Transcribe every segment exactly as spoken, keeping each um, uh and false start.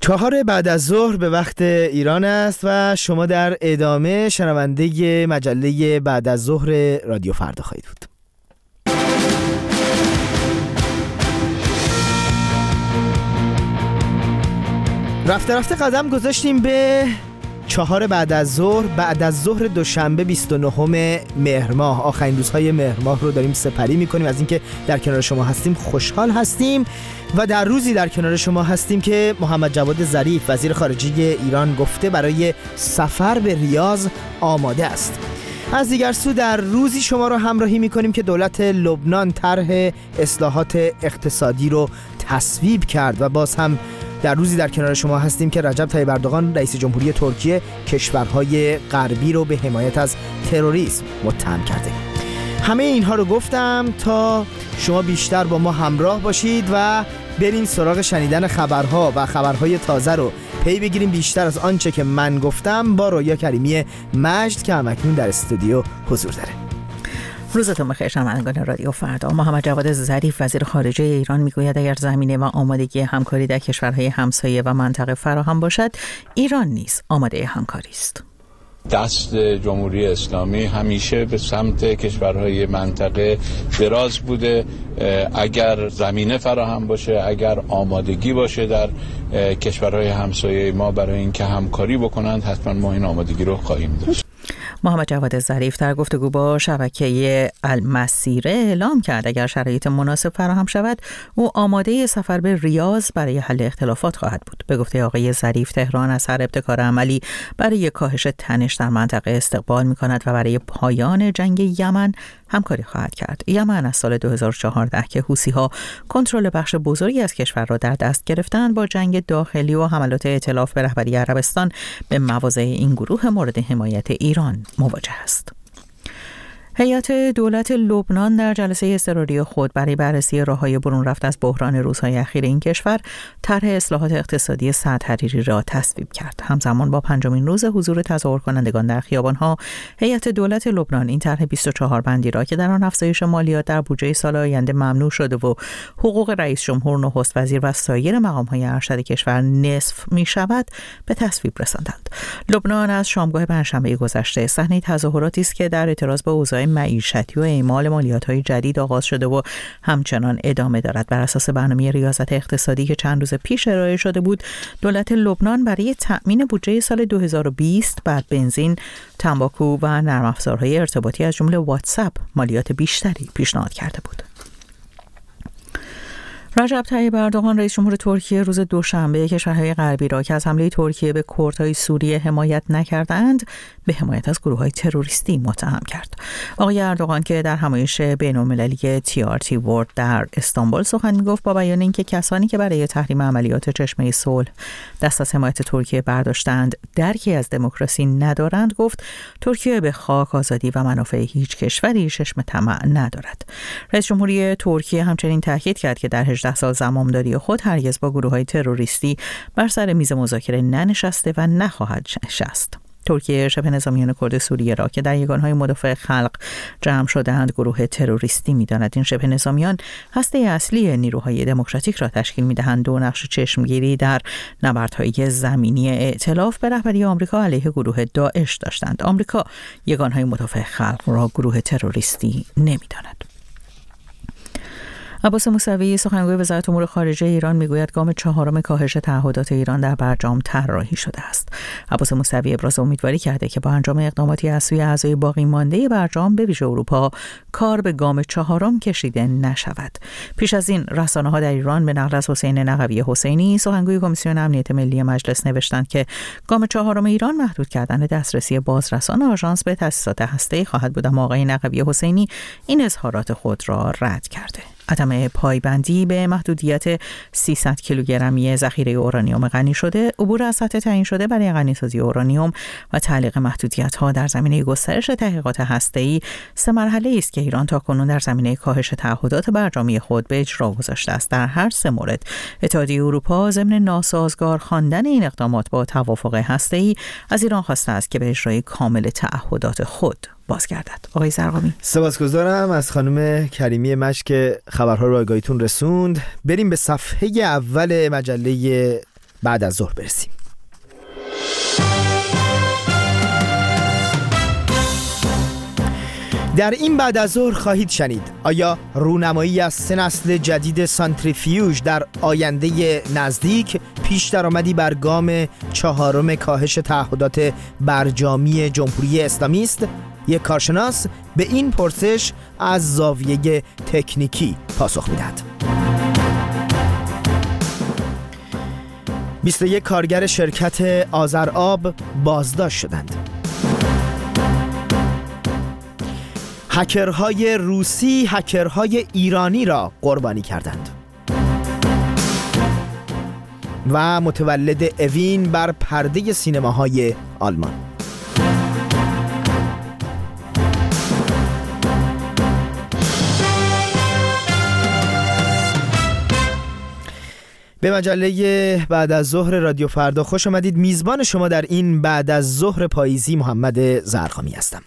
چهار بعد از ظهر به وقت ایران است و شما در ادامه شنونده مجله بعد از ظهر رادیو فردا خواهید بود. رفته رفته قدم گذاشتیم به چهار بعد از ظهر، بعد از ظهر دوشنبه بیست و نهم مهر ماه. آخرین روزهای مهر ماه رو داریم سپری میکنیم. از اینکه در کنار شما هستیم خوشحال هستیم و در روزی در کنار شما هستیم که محمد جواد ظریف وزیر خارجه ایران گفته برای سفر به ریاض آماده است. از دیگر سو در روزی شما رو همراهی میکنیم که دولت لبنان طرح اصلاحات اقتصادی رو تصویب کرد و باز هم در روزی در کنار شما هستیم که رجب طیب اردوغان رئیس جمهوری ترکیه کشورهای غربی رو به حمایت از تروریسم متهم کرده. همه اینها رو گفتم تا شما بیشتر با ما همراه باشید و بریم سراغ شنیدن خبرها و خبرهای تازه رو پی بگیریم بیشتر از آنچه که من گفتم با رویا کریمی مجد که همکنون در استودیو حضور داره. روزتون بخیر شنوندگان رادیو فردا. محمد جواد ظریف وزیر خارجه ایران میگوید اگر زمینه و آمادگی همکاری در کشورهای همسایه و منطقه فراهم باشد، ایران نیز آماده همکاری است. دست جمهوری اسلامی همیشه به سمت کشورهای منطقه دراز بوده. اگر زمینه فراهم باشه، اگر آمادگی باشه در کشورهای همسایه ما برای اینکه همکاری بکنند، حتما ما این آمادگی رو خواهیم داشت. محمد جواد ظریف در گفتگو با شبکه المسیره اعلام کرد اگر شرایط مناسب فراهم شود او آماده سفر به ریاض برای حل اختلافات خواهد بود. به گفته آقای ظریف تهران از هر ابتکار عملی برای کاهش تنش در منطقه استقبال می‌کند و برای پایان جنگ یمن همکاری خواهد کرد. یمن از سال دو هزار و چهارده که حوثی‌ها کنترل بخش بزرگی از کشور را در دست گرفتند با جنگ داخلی و حملات ائتلاف به رهبری عربستان به مواضع این گروه مورد حمایت ایران مواجه است. هیئت دولت لبنان در جلسه اضطراری خود برای بررسی راه‌های برون رفت از بحران روزهای اخیر این کشور طرح اصلاحات اقتصادی سعد حریری را تصویب کرد. همزمان با پنجمین روز حضور تظاهر کنندگان در خیابان‌ها، هیئت دولت لبنان این طرح بیست و چهار بندی را که در آن افزایش مالیات در بودجه سال آینده ممنوع شده و حقوق رئیس جمهور، نخست وزیر و سایر مقام‌های ارشد کشور نصف می‌شود به تصویب رساندند. لبنان از شامگاه پنجشنبه گذشته صحنه تظاهراتی است که در اعتراض به اوضاع معیشتی و اعمال مالیات‌های جدید آغاز شده و همچنان ادامه دارد. بر اساس برنامه ریاضت اقتصادی که چند روز پیش ارائه شده بود، دولت لبنان برای تأمین بودجه سال دو هزار و بیست بر بنزین، تنباکو و نرم افزارهای ارتباطی از جمله واتساپ مالیات بیشتری پیشنهاد کرده بود. رجب طیب اردوغان رئیس جمهور ترکیه روز دوشنبه کشورهای غربی را که از حمله ترکیه به کردهای سوریه حمایت نکردند به حمایت از گروه‌های تروریستی متهم کرد. آقای اردوغان که در همایش بین‌المللی تی آر تی ورلد در استانبول سخن می‌گفت با بیان اینکه کسانی که برای تحریم عملیات چشمه صلح دست از حمایت ترکیه برداشتند درکی از دموکراسی ندارند، گفت ترکیه به خاک، آزادی و منافع هیچ کشوری چشم طمع ندارد. رئیس جمهوری ترکیه همچنین تاکید کرد که در هجده سال زمامداری خود هرگز با گروه‌های تروریستی بر سر میز مذاکره ننشسته و نخواهد نشست. ترکیه شبه نظامیان کرد سوریه را که در یگانهای مدافع خلق جمع شده‌اند گروه تروریستی می‌داند. این شبه نظامیان هسته اصلی نیروهای دموکراتیک را تشکیل می‌دهند و نقش چشمگیری در نبردهای زمینی ائتلاف به رهبری آمریکا علیه گروه داعش داشتند. آمریکا یگانهای مدافع خلق را گروه تروریستی نمی‌داند. عباس موسوی سخنگوی وزارت امور خارجه ایران میگوید گام چهارم کاهش تعهدات ایران در برجام طراحی شده است. عباس موسوی ابراز امیدواری کرده که با انجام اقداماتی از سوی اعضای باقی مانده برجام به ویژه اروپا کار به گام چهارم کشیده نشود. پیش از این رسانه‌ها در ایران به نقل از حسین نقوی حسینی سخنگوی کمیسیون امنیت ملی مجلس نوشتند که گام چهارم ایران محدود کردن دسترسی بازرسان آژانس به تأسیسات هسته‌ای خواهد بود، اما آقای نقوی حسینی این اظهارات خود را رد کرده. عدم پایبندی به محدودیت سیصد کیلوگرمی ذخیره اورانیوم غنی شده، عبور از سطح تعیین شده برای غنیسازی اورانیوم و تعلیق محدودیت‌ها در زمینه گسترش تحقیقات هسته‌ای سه مرحله است که ایران تاکنون در زمینه کاهش تعهدات برجامی خود به اجرا گذاشته است. در هر سه مورد اتحادیه اروپا ضمن ناسازگار خواندن این اقدامات با توافق هسته‌ای از ایران خواسته است که به اجرای کامل تعهدات خود بازگردد. آقای زرقامی، سپاسگزارم از خانم کریمی مشک که خبرها رو آگاهیتون رسوند. بریم به صفحه اول مجله بعد از ظهر برسیم. در این بعد از ظهر خواهید شنید آیا رونمایی از سه نسل جدید سانتریفیوژ در آینده نزدیک پیش درآمدی بر گام چهارم کاهش تعهدات برجامی جمهوری اسلامی است؟ یک کارشناس به این پرسش از زاویه تکنیکی پاسخ می‌دهد. بیست و یک کارگر شرکت آذرآب بازداشت شدند. هکرهای روسی هکرهای ایرانی را قربانی کردند و متولد اوین بر پرده سینماهای آلمان. به مجله بعد از ظهر رادیو فردا خوش آمدید. میزبان شما در این بعد از ظهر پاییزی محمد زرخامی هستم.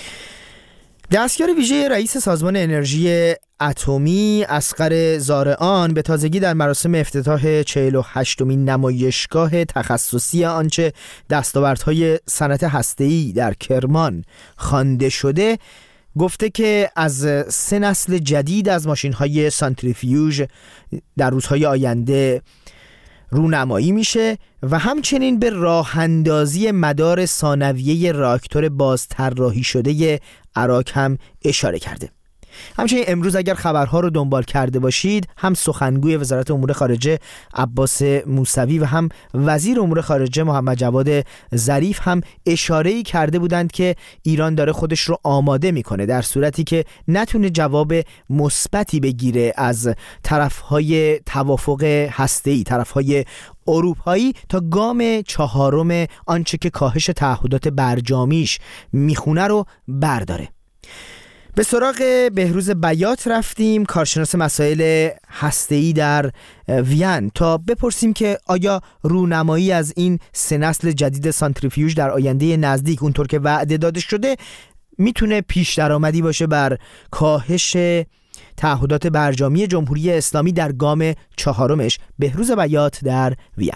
دستیار ویژه رئیس سازمان انرژی اتمی اصغر زارعان به تازگی در مراسم افتتاح چهل و هشتمین نمایشگاه تخصصی آنچه دستاوردهای صنعت هسته‌ای در کرمان خوانده شده گفته که از سه نسل جدید از ماشین‌های سانتریفیوژ در روزهای آینده رونمایی میشه و همچنین به راه اندازی مدار ثانویه راکتور بازطراحی شده عراق هم اشاره کرده. همچنین امروز اگر خبرها رو دنبال کرده باشید هم سخنگوی وزارت امور خارجه عباس موسوی و هم وزیر امور خارجه محمد جواد ظریف هم اشاره‌ای کرده بودند که ایران داره خودش رو آماده میکنه در صورتی که نتونه جواب مثبتی بگیره از طرفهای توافق هسته‌ای، طرفهای اروپایی تا گام چهارم آنچه که کاهش تعهدات برجامیش میخونه رو برداره. به سراغ بهروز بیات رفتیم، کارشناس مسائل هسته‌ای در وین، تا بپرسیم که آیا رونمایی از این سه نسل جدید سانتریفیوژ در آینده نزدیک اونطور که وعده داده شده میتونه پیش درآمدی باشه بر کاهش تعهدات برجامی جمهوری اسلامی در گام چهارمش. بهروز بیات در وین.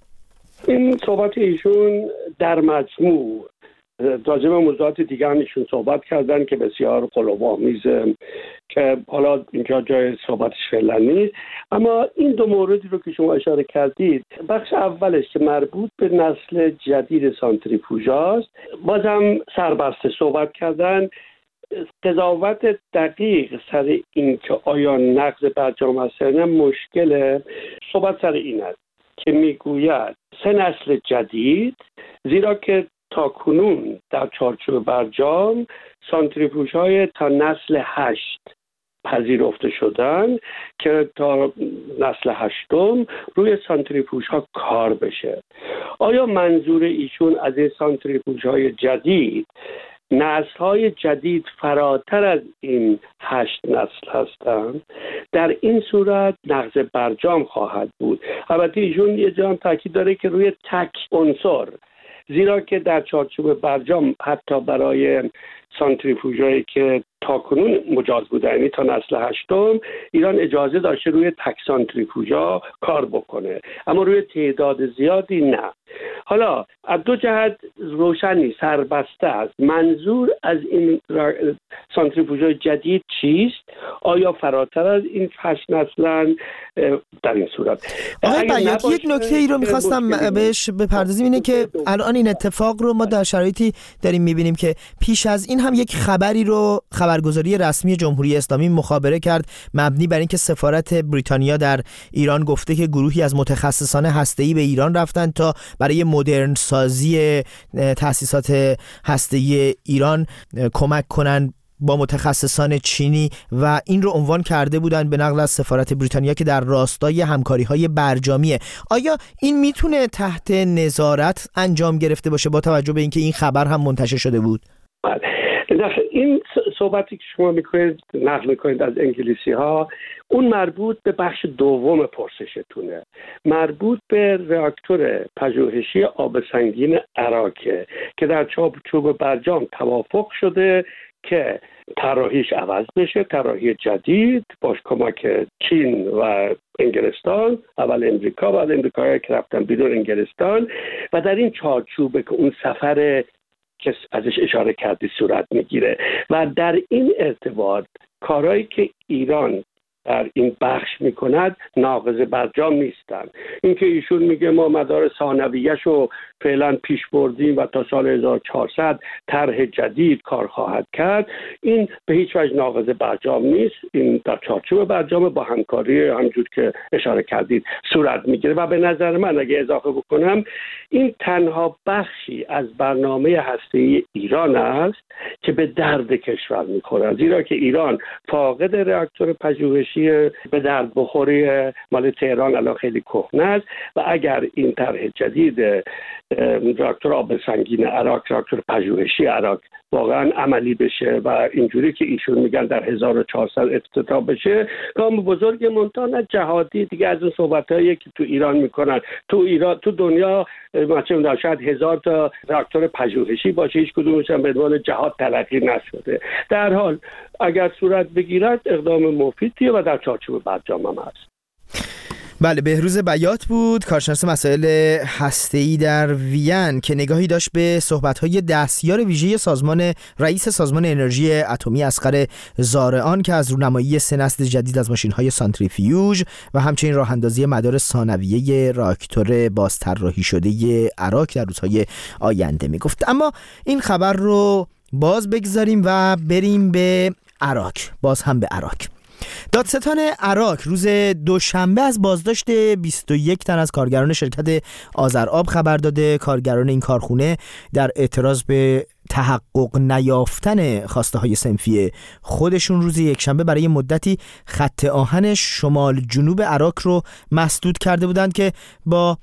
این صحبت ایشون در مجموع راجع به موضوعات دیگه هم ایشون صحبت کردن که بسیار قلوب‌آمیزه که حالا اینجا جای صحبتش فعلا نیست، اما این دو موردی رو که شما اشاره کردید، بخش اولش که مربوط به نسل جدید سانتریفوژاست، بازم سربسته صحبت کردن. قضاوت دقیق سر این که آیا نقض برجام هست یا نه مشکله. صحبت سر این است که میگوید سه نسل جدید، زیرا که تا کنون در چارچوب برجام سانتریفوژهای تا نسل هشت پذیرفته شدن که تا نسل هشتم روی سانتریفوژها کار بشه. آیا منظور ایشون از این سانتریفوژهای جدید نسل‌های جدید فراتر از این هشت نسل هستند؟ در این صورت نقض برجام خواهد بود. البته ایشون یه جا تاکید داره که روی تک عنصر، زیرا که در چارچوب برجام حتی برای سانتریفوژهایی که تاکنون مجاز بوده، یعنی تا نسل هشتم، ایران اجازه داشته روی تک سانتریفوژها کار بکنه، اما روی تعداد زیادی نه. حالا از دو جهت روشن نیست، سربسته است. منظور از این سانتریفوژهای جدید چیست؟ آیا فراتر از این هشت نسلن؟ در این صورت آقای بیات یک نکته ای رو میخواستم بهش بپردازیم، اینه که الان این اتفاق رو ما در شرایطی داریم میبینیم که پیش از این هم یک خبری رو خبرگزاری رسمی جمهوری اسلامی مخابره کرد مبنی بر اینکه سفارت بریتانیا در ایران گفته که گروهی از متخصصان هسته‌ای به ایران رفتن تا برای مدرن سازی تأسیسات هسته‌ای ایران کمک کنن با متخصصان چینی، و این رو عنوان کرده بودن به نقل از سفارت بریتانیا که در راستای همکاری‌های برجامیه. آیا این میتونه تحت نظارت انجام گرفته باشه با توجه به اینکه این خبر هم منتشر شده بود؟ این صحبتی که شما میکنید نقل میکنید از انگلیسی ها، اون مربوط به بخش دوم پرسشتونه، مربوط به راکتور پژوهشی آب سنگین عراقه که در چارچوب برجام توافق شده که طراحیش عوض بشه، طراحی جدید باش کمک چین و انگلستان، اول امریکا بعد امریکایی که رفتن بیرون انگلستان، و در این چارچوبه که اون سفر که ازش اشاره کردی صورت میگیره. و در این ارتباط کارهایی که ایران در این بخش میکند ناقض برجام نیستن. اینکه ایشون میگه ما مدار ثانویه‌اش رو فعلا پیش بردیم و تا سال هزار و چهارصد طرح جدید کار خواهد کرد، این به هیچ وجه ناقض برجام نیست. این در چارچوب برجام با همکاری همجور که اشاره کردید صورت میگیره. و به نظر من اگه اضافه بکنم، این تنها بخشی از برنامه هسته‌ای ایران است که به درد کشور میخوره، زیرا که ایران فاقد راکتور پژوهشی به درد بخوری مال تهران الان خیلی کهنه است و اگر این طرح جدید راکتور آب سنگین عراق، راکتور پژوهشی عراق واقعا عملی بشه و اینجوری که ایشون میگن در هزار و چهارصد افتتاح بشه، گام بزرگ منتانه جهادی دیگه از اون صحبتایی که تو ایران میکنن. تو ایران تو دنیا مثلا شاید هزار تا راکتور پژوهشی باشه، هیچ کدومش هم به عنوان جهاد تلقی نشده. در حال اگر صورت بگیرد اقدام مفیدیه و در چارچوب برجام هم هست. بله، بهروز بیات بود، کارشناس مسائل هسته‌ای در وین که نگاهی داشت به صحبت‌های دستیار ویژه سازمان رئیس سازمان انرژی اتمی اصغر زارعان که از رونمایی سه نسل جدید از ماشین‌های سانتریفیوژ و همچنین راه‌اندازی مدار ثانویه راکتور بازطراحی شده عراق در روزهای آینده میگفت. اما این خبر رو باز بگذاریم و بریم به عراق، باز هم به عراق. دادستان عراق روز دوشنبه از بازداشت بیست و یک تن از کارگران شرکت آذرآب خبر داده. کارگران این کارخونه در اعتراض به تحقق نیافتن خواسته های صنفی خودشون روز یکشنبه برای مدتی خط آهن شمال جنوب عراق رو مسدود کرده بودند که با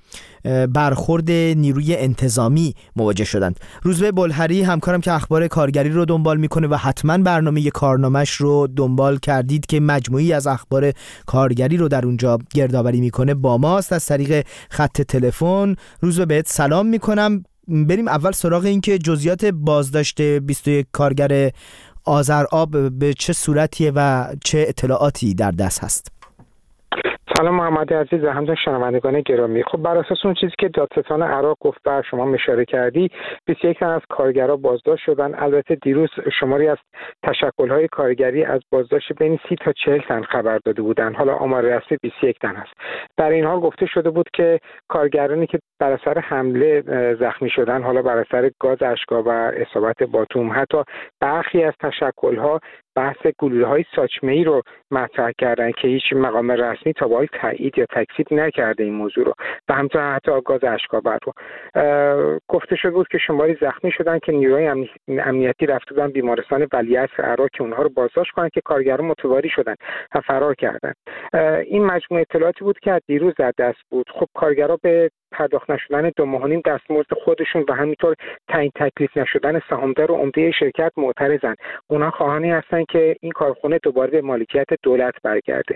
برخورد نیروی انتظامی مواجه شدند. روزبه بلهری همکارم که اخبار کارگری رو دنبال میکنه و حتما برنامه کارنامه‌اش رو دنبال کردید که مجموعی از اخبار کارگری رو در اونجا گردآوری میکنه، با ماست از طریق خط تلفن. روزبه بهت سلام میکنم. بریم اول سراغ این که جزئیات بازداشت بیست و یک کارگر آذرآب به چه صورتیه و چه اطلاعاتی در دست هست. سلام محمد عزیز و همچنین شنوندگان گرامی. خب بر اساس اون چیزی که دادستان عراق گفت و شما اشاره کردی، بیست و یک تن از کارگرها بازداشت شدن. البته دیروز شماری از تشکل‌های کارگری از بازداشت بین سی تا چهل تن خبر داده بودند. حالا آمار رسمی بیست و یک تن است. در این حال گفته شده بود که کارگرانی که بر اثر حمله زخمی شدن، حالا بر اثر گاز اشک‌ها و اصابت باتوم، حتی برخی از تشکل‌ها بحث گلوله‌های ساچمه‌ای رو مطرح کردن که هیچ مقام رسمی تا به حال تایید یا تکذیب نکرده این موضوع رو و همچنین حتی گاز اشک‌آور رو. گفته شده بود که شماری زخمی شدن که نیروهای امنیتی رفته بودن بیمارستان ولیعصر عراق که اونها رو بازداشت کنن که کارگران متواری شدن و فرار کردن. این مجموعه اطلاعاتی بود که از دیروز در دست بود. خب کارگرها به پرداخت نشدن دو ماه و نیم دستمزد خودشون و همینطور تعیین تکلیف نشدن سهامدار و عمده شرکت معترضن. اونا خواهانی هستن که این کارخونه دوباره به مالکیت دولت برگرده.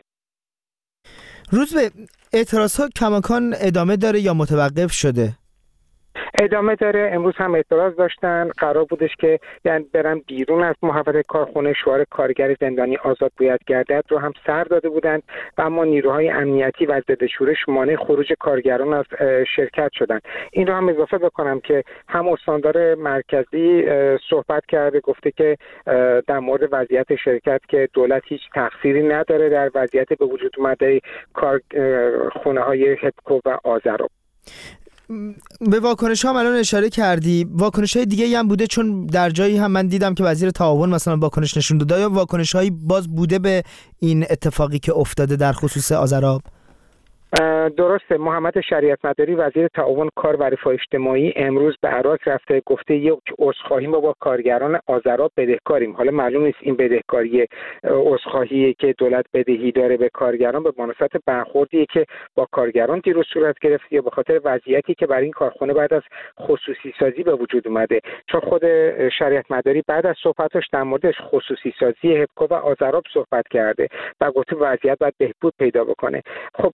روز به اعتراضات کماکان ادامه داره یا متوقف شده؟ ادامه داره. امروز هم اعتراض داشتن، قرار بودش که یعنی برن بیرون از محوطه کارخونه. شعار کارگر زندانی آزاد باید گردد رو هم سر داده بودند و اما نیروهای امنیتی و ضد شورش مانع خروج کارگران از شرکت شدند. این رو هم اضافه بکنم که هم استاندار مرکزی صحبت کرده، گفته که در مورد وضعیت شرکت که دولت هیچ تقصیری نداره در وضعیت به وجود اومده کارخونه های هپکو و آذرآب. به واکنش ها الان اشاره کردی، واکنش های دیگه هم بوده؟ چون در جایی هم من دیدم که وزیر تعاون مثلا واکنش نشون داده. یا واکنش هایی باز بوده به این اتفاقی که افتاده در خصوص آذرآب؟ درسته. محمد شریعت مداری وزیر تعاون کار و رفاه اجتماعی امروز به عراق رفته، گفته یک عذرخواهی ما با کارگران آذرآب بدهکاریم. حالا معلوم نیست این بدهکاری عذرخواهی که دولت بدهی داره به کارگران به مناسبت برخوردی که با کارگران دیروز صورت گرفت یا به خاطر وضعیتی که برای این کارخانه بعد از خصوصی سازی به وجود اومده. چون خود شریعت مداری بعد از صحبتش در مورد خصوصی سازی هپکو و آذرآب صحبت کرده و گفته وضعیت باید بهبود پیدا بکنه. خب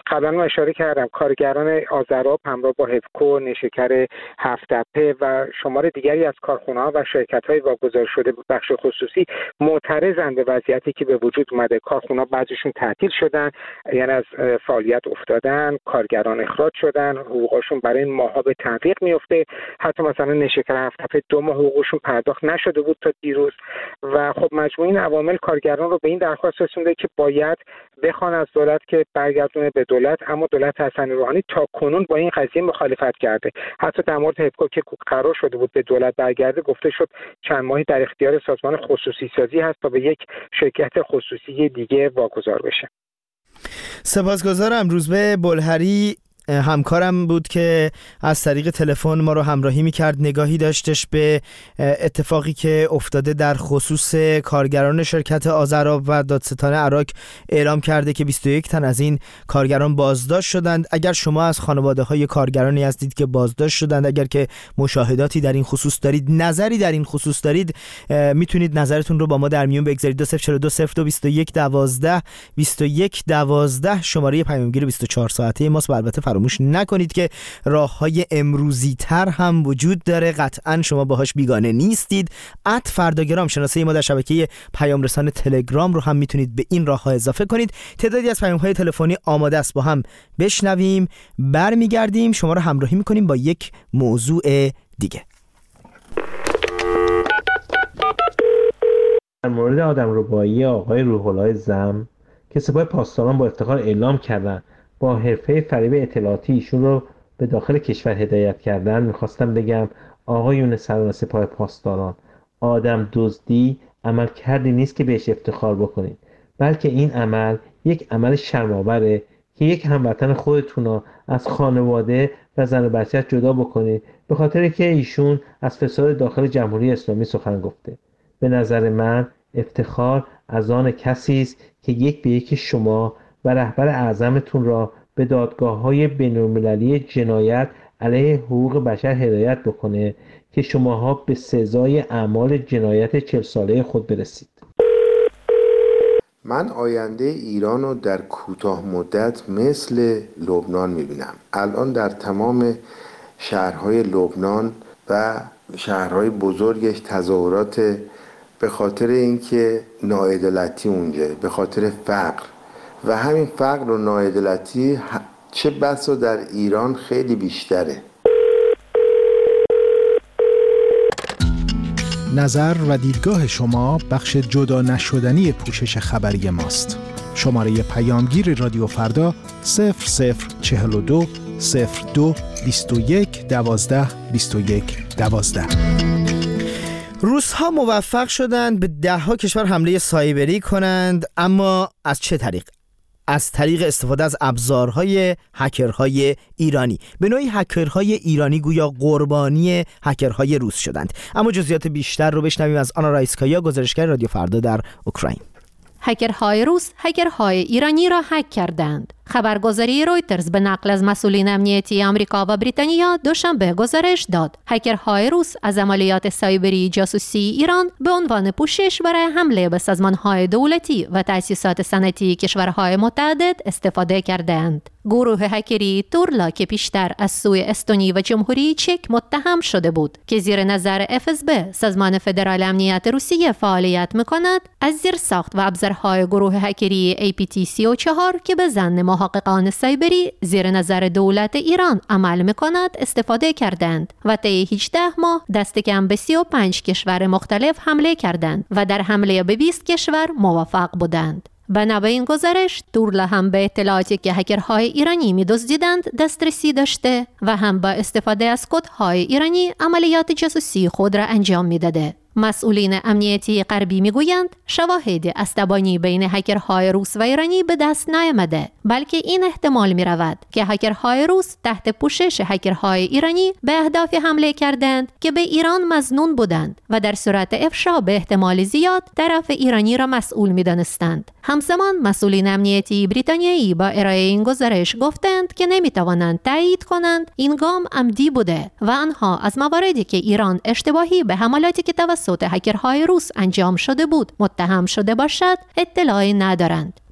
قبلا اشاره کردم کارگران آذراب همراه با هفکو، نیشکر هفت تپه و شمار دیگری از کارخانه‌ها و شرکت‌های واگذار شده به بخش خصوصی معترضند به وضعیتی که به وجود اومده. کارخانه‌ها بعضیشون تعطیل شدن، یعنی از فعالیت افتادن، کارگران اخراج شدن، حقوقشون برای ماها به تعویق میفته. حتی مثلا نیشکر هفت تپه دو ماه حقوقشون پرداخت نشده بود تا دیروز و خب مجموع این عوامل کارگران رو به این درخواست رسونده که باید بخوان از دولت که برگردونه به دولت، اما دولت حسن روحانی تا کنون با این قضیه مخالفت کرده. حتی در مورد هفکو که قرار شده بود به دولت برگرده گفته شد چند ماهی در اختیار سازمان خصوصی سازی هست تا به یک شرکت خصوصی دیگه واگذار بشه. سپاسگزارم. روزبه بلهری همکارم بود که از طریق تلفن ما رو همراهی می‌کرد، نگاهی داشتش به اتفاقی که افتاده در خصوص کارگران شرکت آذراب و دادستان عراق اعلام کرده که بیست و یک تن از این کارگران بازداشت شدند. اگر شما از خانواده‌های کارگرانی هستید که بازداشت شدند، اگر که مشاهداتی در این خصوص دارید، نظری در این خصوص دارید، میتونید نظرتون رو با ما در میون بگذارید. دو صفر چهار دو صفر دو بیست و یک دوازده بیست و یک دوازده شماره پیامگیر بیست و چهار ساعته ماست. البته فراموش نکنید که راه‌های امروزی تر هم وجود داره، قطعاً شما باهاش بیگانه نیستید. ات فرداگرام شناسه ما در شبکه پیام رسان تلگرام رو هم میتونید به این راه‌ها اضافه کنید. تعدادی از پیام‌های تلفنی آماده است، با هم بشنویم، برمیگردیم شما رو همراهی میکنیم با یک موضوع دیگه. در مورد آدمربایی آقای روح الله زم که سپاه پاسداران با افتخار اعلام کردن با حرفه فریب اطلاعاتی ایشون رو به داخل کشور هدایت کردن، میخواستم بگم آقایون سران سپاه پاسداران، آدم دزدی عمل کردی نیست که بهش افتخار بکنید، بلکه این عمل یک عمل شرم‌آوره که یک هموطن خودتون رو از خانواده و زن و بچه‌اش جدا بکنید به خاطر که ایشون از فساد داخل جمهوری اسلامی سخن گفته. به نظر من افتخار از آن کسی است که یک به یک شما و رهبر اعظمتون را به دادگاه‌های بین‌المللی جنایت علیه حقوق بشر هدایت بکنه که شماها به سزای اعمال جنایت چهل ساله خود برسید. من آینده ایران رو در کوتاه مدت مثل لبنان می‌بینم. الان در تمام شهرهای لبنان و شهرهای بزرگش تظاهرات به خاطر اینکه ناعدالتی اونجا، به خاطر فقر و همین فقر و ناعدالتی چه بسا در ایران خیلی بیشتره. نظر و دیدگاه شما بخش جدا نشدنی پوشش خبری ماست. شماره پیامگیر رادیو فردا صفر صفر چهل و دو صفر دو بیست و یک دوازده بیست و یک دوازده. روس‌ها موفق شدند به ده ها کشور حمله سایبری کنند، اما از چه طریق؟ از طریق استفاده از ابزارهای هکرهای ایرانی. به نوعی هکرهای ایرانی گویا قربانی هکرهای روس شدند. اما جزئیات بیشتر رو بشنویم از آنا رایسکایا، گزارشگر رادیو فردا در اوکراین. هکرهای روس هکرهای ایرانی را هک کردند. خبرگزاری رویترز به نقل از مسئولین امنیتی آمریکا و بریتانیا دوشنبه گزارش داد هکرهای روس از عملیات سایبری جاسوسی ایران به عنوان پوشش برای حمله به سازمان‌های دولتی و تأسیسات صنعتی کشورهای متعدد استفاده کردند. گروه هکری تورلا که پیشتر از سوی استونی و جمهوری چک متهم شده بود که زیر نظر اف اس بی سازمان فدرال امنیت روسیه فعالیت می‌کند، از زیرساخت و ابزارهای گروه هکری ای پی تی سی و چهار که به ظن محققان سایبری زیر نظر دولت ایران عمل می‌کند استفاده کردند و طی هجده ماه دست کم به سی و پنج کشور مختلف حمله کردند و در حمله به بیست کشور موفق بودند. بنا به این گزارش، تورلا هم به اطلاعاتی که هکرهای ایرانی می‌دزدیدند دسترسی داشته و هم با استفاده از کدهای ایرانی عملیات جاسوسی خود را انجام می‌داده. مسئولین امنیتی غربی میگویند شواهد استبانی بین هکرهای روس و ایرانی به دست نیامده، بلکه این احتمال می رود که هکرهای روس تحت پوشش هکرهای ایرانی به اهداف حمله کردند که به ایران مظنون بودند و در صورت افشا به احتمال زیاد طرف ایرانی را مسئول می دانستند. همزمان مسئولین امنیتی بریتانیایی با ارائه این گزارش گفتند که نمی توانند تایید کنند این گام عمدی بوده و آنها از مواردی که ایران اشتباهی به حملاتی که توسط هکرهای روس انجام شده بود متهم شده باشد اطلاعی ندارند.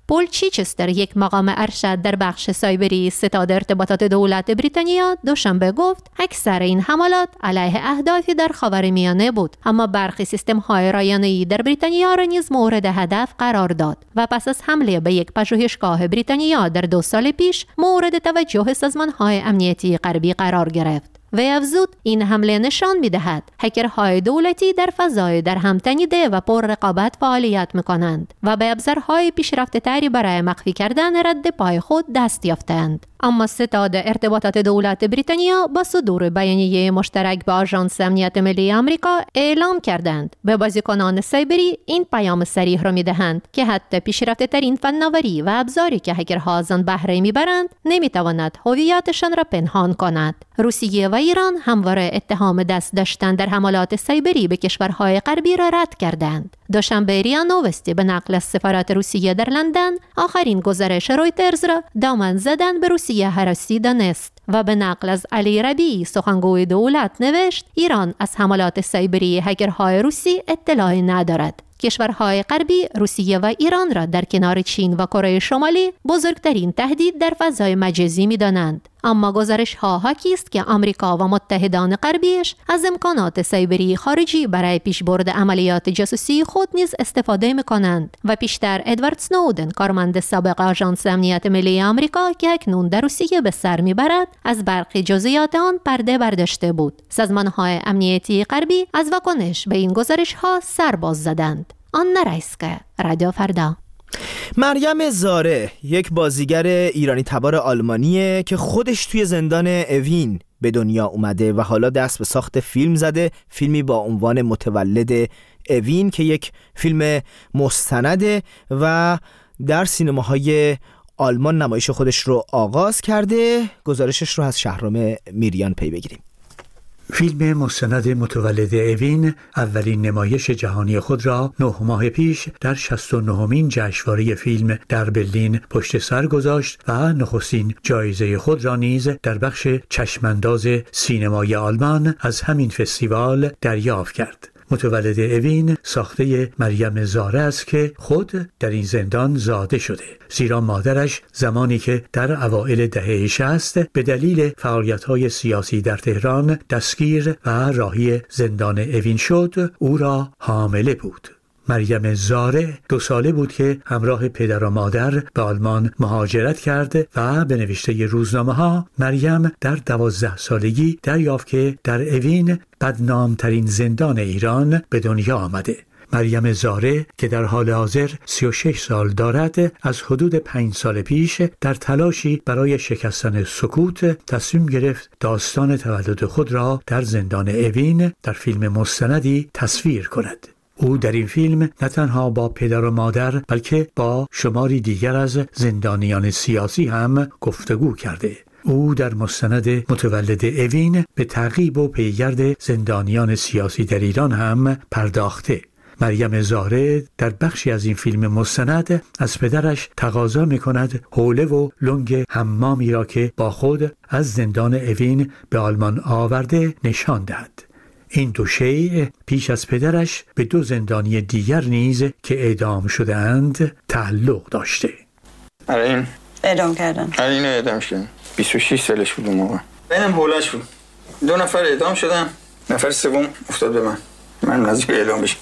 پول چیچستر، یک مقام ارشد در بخش سایبری ستاد ارتباطات دولت بریتانیا، دوشنبه گفت اکثر این حملات علیه اهدافی در خاورمیانه بود، اما برخی سیستم‌های رایانه‌ای در بریتانیا را نیز مورد هدف قرار داد و پس از حمله به یک پژوهشگاه بریتانیا در دو سال پیش مورد توجه سازمان‌های امنیتی غربی قرار گرفت. و افزود این حمله نشان می‌دهد هکرهای دولتی در فضای در هم تنیده و پر رقابت فعالیت می‌کنند و به ابزارهای پیشرفته‌تری برای مخفی کردن رد پای خود دست یافتند. اما ستاد ارتباطات دولت بریتانیا با صدور بیانیه مشترک با آژانس امنیت ملی آمریکا اعلام کردند به بازیکنان سایبری این پیام صریح را می‌دهند که حتی پیشرفته‌ترین فناوری و ابزاری که هکرها از آن بهره می‌برند نمی‌تواند هویتشان را پنهان کند. روسیه و ایران همواره اتهام دست داشتن در حملات سایبری به کشورهای غربی را رد کردند. دوشنبه ریا نوستی به نقل از سفارت روسیه در لندن آخرین گزارش رویترز را دامن زدن به روسیه هراسی دانست و به نقل از علی ربیعی سخنگوی دولت نوشت ایران از حملات سایبری هکرهای روسی اطلاعی ندارد. کشورهای غربی روسیه و ایران را در کنار چین و کره شمالی بزرگترین تهدید در فضای مجازی می‌دانند. اما گزارش ها حاکی است که آمریکا و متحدان غربیش از امکانات سایبری خارجی برای پیشبرد عملیات جاسوسی خود نیز استفاده می‌کنند و پیشتر ادوارد سنودن، کارمند سابق آژانس امنیت ملی آمریکا که اکنون در روسیه به سر می‌برد، از برخی جزئیات آن پرده برداشته بود. سازمان‌های امنیتی غربی از واکنش به این گزارش‌ها سر باز زدند. آن رایسکه، رادیو فردا. مریم زاره یک بازیگر ایرانی تبار آلمانیه که خودش توی زندان اوین به دنیا اومده و حالا دست به ساخت فیلم زده، فیلمی با عنوان متولد اوین که یک فیلم مستنده و در سینماهای آلمان نمایش خودش رو آغاز کرده. گزارشش رو از شهرام میریان پی بگیریم. فیلم مستند متولد اوین اولین نمایش جهانی خود را نه ماه پیش در شصت و نهمین جشنواره فیلم در برلین پشت سر گذاشت و نخستین جایزه خود را نیز در بخش چشمانداز سینمای آلمان از همین فستیوال دریافت کرد. متولد اوین ساخته مریم زاره است که خود در این زندان زاده شده، زیرا مادرش زمانی که در اوایل دهه شصت به دلیل فعالیت‌های سیاسی در تهران دستگیر و راهی زندان اوین شد، او را حامله بود. مریم زاره دو ساله بود که همراه پدر و مادر به آلمان مهاجرت کرد و به نوشته روزنامه ها مریم در دوازده سالگی دریافت که در اوین بدنامترین زندان ایران به دنیا آمده. مریم زاره که در حال حاضر سی و شش سال دارد، از حدود پنج سال پیش در تلاشی برای شکستن سکوت تصمیم گرفت داستان تولد خود را در زندان اوین در فیلم مستندی تصویر کند. او در این فیلم نه تنها با پدر و مادر بلکه با شماری دیگر از زندانیان سیاسی هم گفتگو کرده. او در مستند متولد اوین به تعقیب و پیگرد زندانیان سیاسی در ایران هم پرداخته. مریم زاره در بخشی از این فیلم مستند از پدرش تقاضا می‌کند حوله و لنگ حمامی را که با خود از زندان اوین به آلمان آورده نشان دهد. این دو شیء پیش از پدرش به دو زندانی دیگر نیز که اعدام شده اند تعلق داشته. آره این اعدام کردن. آره این اعدام شدن. بیست و شش سالش بود اون موقع. اینم حولش بود. دو نفر اعدام شدن. نفر سوم افتاد به من. من نزدیک اعدام بشم.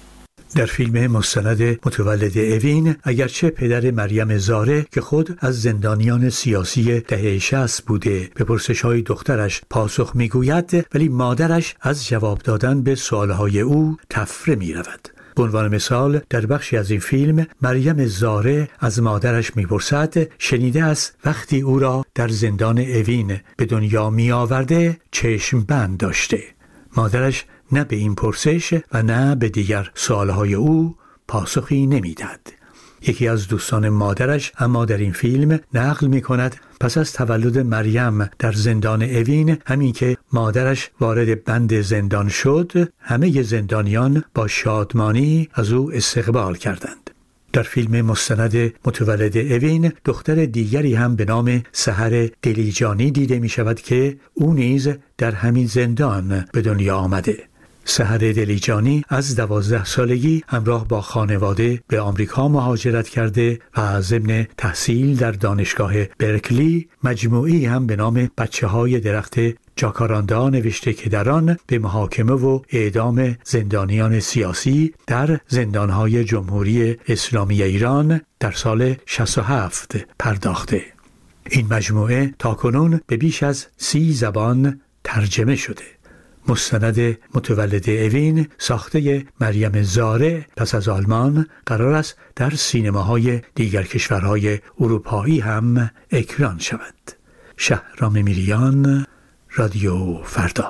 در فیلم مستند متولد اوین اگرچه پدر مریم زاره که خود از زندانیان سیاسی دهه شصت بوده به پرسش‌های دخترش پاسخ می‌گوید، ولی مادرش از جواب دادن به سوال‌های او تفره می‌رود. به عنوان مثال در بخشی از این فیلم مریم زاره از مادرش می‌پرسد شنیده است وقتی او را در زندان اوین به دنیا می‌آورده چشم بند داشته. مادرش نه به این پرسش و نه به دیگر سوالهای او پاسخی نمیداد. یکی از دوستان مادرش اما در این فیلم نقل می کند پس از تولد مریم در زندان اوین، همین که مادرش وارد بند زندان شد، همه زندانیان با شادمانی از او استقبال کردند. در فیلم مستند متولد اوین دختر دیگری هم به نام سحر دلیجانی دیده می شود که او نیز در همین زندان به دنیا آمده. سحر دلیجانی از دوازده سالگی همراه با خانواده به آمریکا مهاجرت کرده و ضمن تحصیل در دانشگاه برکلی مجموعی هم به نام بچه های درخت جاکاراندا نوشته که در آن به محاکمه و اعدام زندانیان سیاسی در زندانهای جمهوری اسلامی ایران در سال شصت و هفت پرداخته. این مجموعه تاکنون به بیش از سی زبان ترجمه شده. مستند متولد اوین ساخته مریم زارع پس از آلمان قرار است در سینماهای دیگر کشورهای اروپایی هم اکران شود. شهرام میریان، رادیو فردا.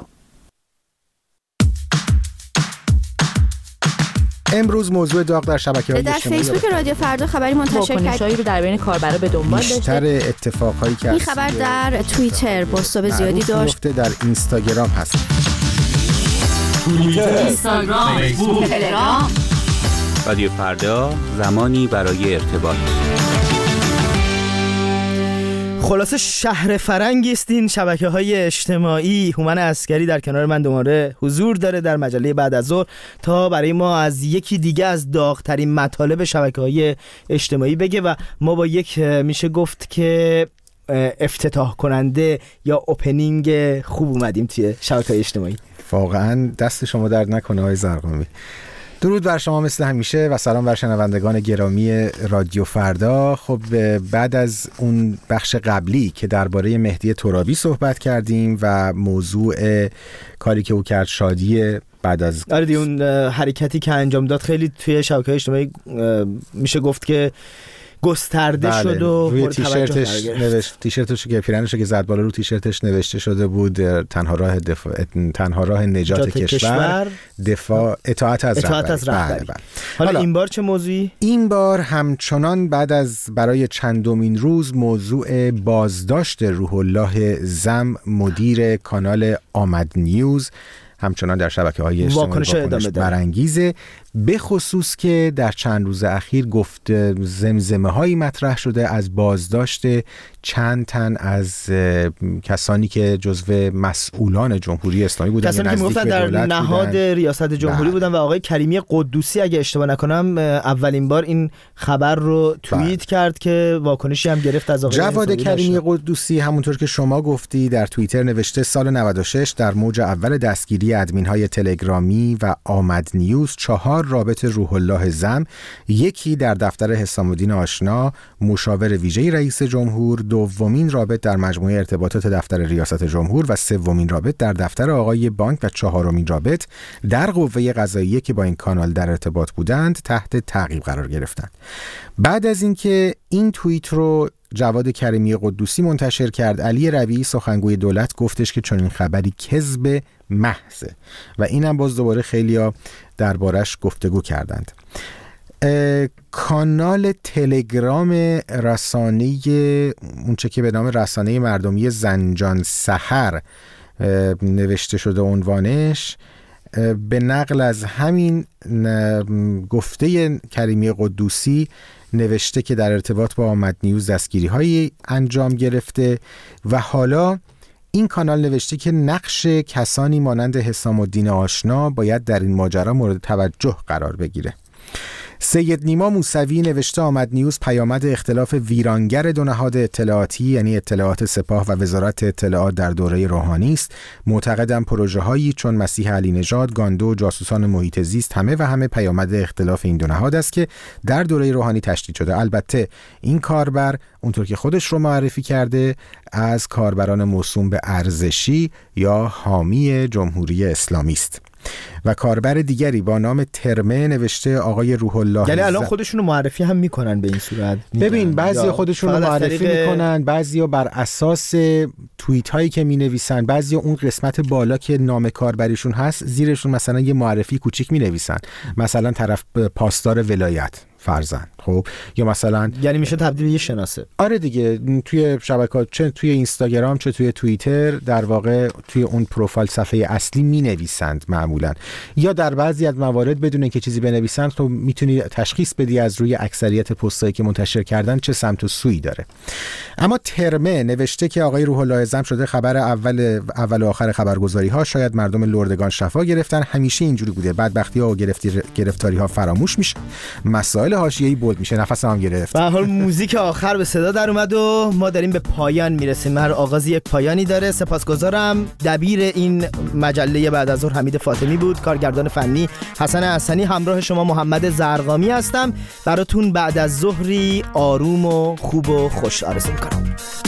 امروز موضوع داغ در شبکه‌های اجتماعی در فیسبوک رادیو فردا خبری منتشر کرد. واکنش‌هایی رو در بین کاربرا به دنبال داشته. بیشتر اتفاقایی که این خبر در توییتر بازتاب زیادی داشت. در اینستاگرام هست. توییتر، اینستاگرام، فیسبوک، تلگرام. رادیو فردا، زمانی برای ارتباط. خلاصه شهر فرنگی است این شبکه‌های اجتماعی. هومن عسکری در کنار من دوباره حضور داره در مجله بعد از ظهر تا برای ما از یکی دیگه از داغ‌ترین مطالب شبکه‌های اجتماعی بگه و ما با یک میشه گفت که افتتاح کننده یا اوپنینگ خوب اومدیم توی شبکه‌های اجتماعی. واقعا دست شما درد نکنه آقای زرقامی. درود بر شما مثل همیشه و سلام بر شنوندگان گرامی رادیو فردا. خب بعد از اون بخش قبلی که درباره مهدی ترابی صحبت کردیم و موضوع کاری که او کرد شادی بعد از آره دی اون حرکتی که انجام داد خیلی توی شبکه‌های اجتماعی میشه گفت که گسترده بله. شد و روی تیشرتش نوشت تیشرتش که پیرنشو که زد بالا رو تیشرتش نوشته شده بود تنها راه دفاع تنها راه نجات کشور, کشور دفاع اطاعت از اطاعت از رهبری. بله بله. حالا, حالا این بار چه موضوعی؟ این بار همچنان بعد از برای چندمین روز موضوع بازداشت روح الله زم مدیر کانال آمد نیوز همچنان در شبکه‌های اجتماعی واکنش برانگیزه، به خصوص که در چند روز اخیر گفت زمزمه هایی مطرح شده از بازداشت چند تن از کسانی که جزو مسئولان جمهوری اسلامی بودن، کسانی که میگفتن در نهاد بودن. ریاست جمهوری بودن و آقای کریمی قدوسی اگه اشتباه نکنم اولین بار این خبر رو توییت کرد که واکنشی هم گرفت از آقای جواد کریمی قدوسی. همونطور که شما گفتی در توییتر نوشته سال نود و شش در موج اول دستگیری ادمین های تلگرامی و آمد نیوز چهار رابط روح الله زم، یکی در دفتر حسام الدین آشنا مشاور ویژه رئیس جمهور، دومین رابط در مجموعه ارتباطات دفتر ریاست جمهور و سومین رابط در دفتر آقای بانک و چهارمین رابط در قوه قضاییه که با این کانال در ارتباط بودند تحت تعقیب قرار گرفتند. بعد از اینکه این توییت رو جواد کریمی قدوسی منتشر کرد، علی ربیعی سخنگوی دولت گفتش که چنین خبری کذب محضه و اینم باز دوباره خیلیا دربارش گفتگو کردند. کانال تلگرام رسانه اونچه که به نام رسانه مردمی زنجان سحر نوشته شده عنوانش، به نقل از همین گفته کریمی قدوسی نوشته که در ارتباط با آمد نیوز دستگیری هایی انجام گرفته و حالا این کانال نوشته که نقش کسانی مانند حسام الدین آشنا باید در این ماجرا مورد توجه قرار بگیره. سید نیما موسوی نوشته آمد نیوز پیامد اختلاف ویرانگر دو نهاد اطلاعاتی یعنی اطلاعات سپاه و وزارت اطلاعات در دوره روحانی است. معتقدم پروژه هایی چون مسیح علی نژاد، گاندو و جاسوسان محیط زیست همه و همه پیامد اختلاف این دو نهاد است که در دوره روحانی تشدید شده. البته این کاربر اونطور که خودش رو معرفی کرده از کاربران موسوم به ارزشی یا حامی جمهوری اسلامی است. و کاربر دیگری با نام ترمه نوشته آقای روح الله، یعنی الان خودشونو معرفی هم میکنن به این صورت. ببین بعضی خودشونو معرفی طریق... میکنن، بعضیا بر اساس توییت هایی که مینویسن، بعضیا اون قسمت بالا که نام کاربریشون هست زیرشون مثلا یه معرفی کوچیک مینویسن، مثلا طرف پاسدار ولایت فرضاً. خب یا مثلا یعنی میشه تبدیل به یه شناسه. آره دیگه، توی شبکات چه توی اینستاگرام چه توی توییتر در واقع توی اون پروفایل صفحه اصلی مینویسند معمولاً، یا در بعضی از موارد بدون اینکه چیزی بنویسند تو میتونی تشخیص بدی از روی اکثریت پستایی که منتشر کردن چه سمت و سویی داره. اما ترمه نوشته که آقای روح الله زم شده خبر اول اول و آخر خبرگزاری ها، شاید مردم لردگان شفا گرفتن، همیشه اینجوری بوده، بدبختی ها و گرفتاری ها فراموش میشه، مسائل حاشیه‌ای بولد میشه. نفسم هم گرفت. به هر حال موزیک آخر به صدا در اومد و ما داریم به پایان میرسیم. هر آغازی یک پایانی داره. سپاسگزارم. دبیر این مجله بعد از ظهر حمید فاطمی بود، کارگردان فنی حسن حسنی، همراه شما محمد زرقامی هستم. براتون بعد از ظهری آروم و خوب و خوش آرزو می‌کنم.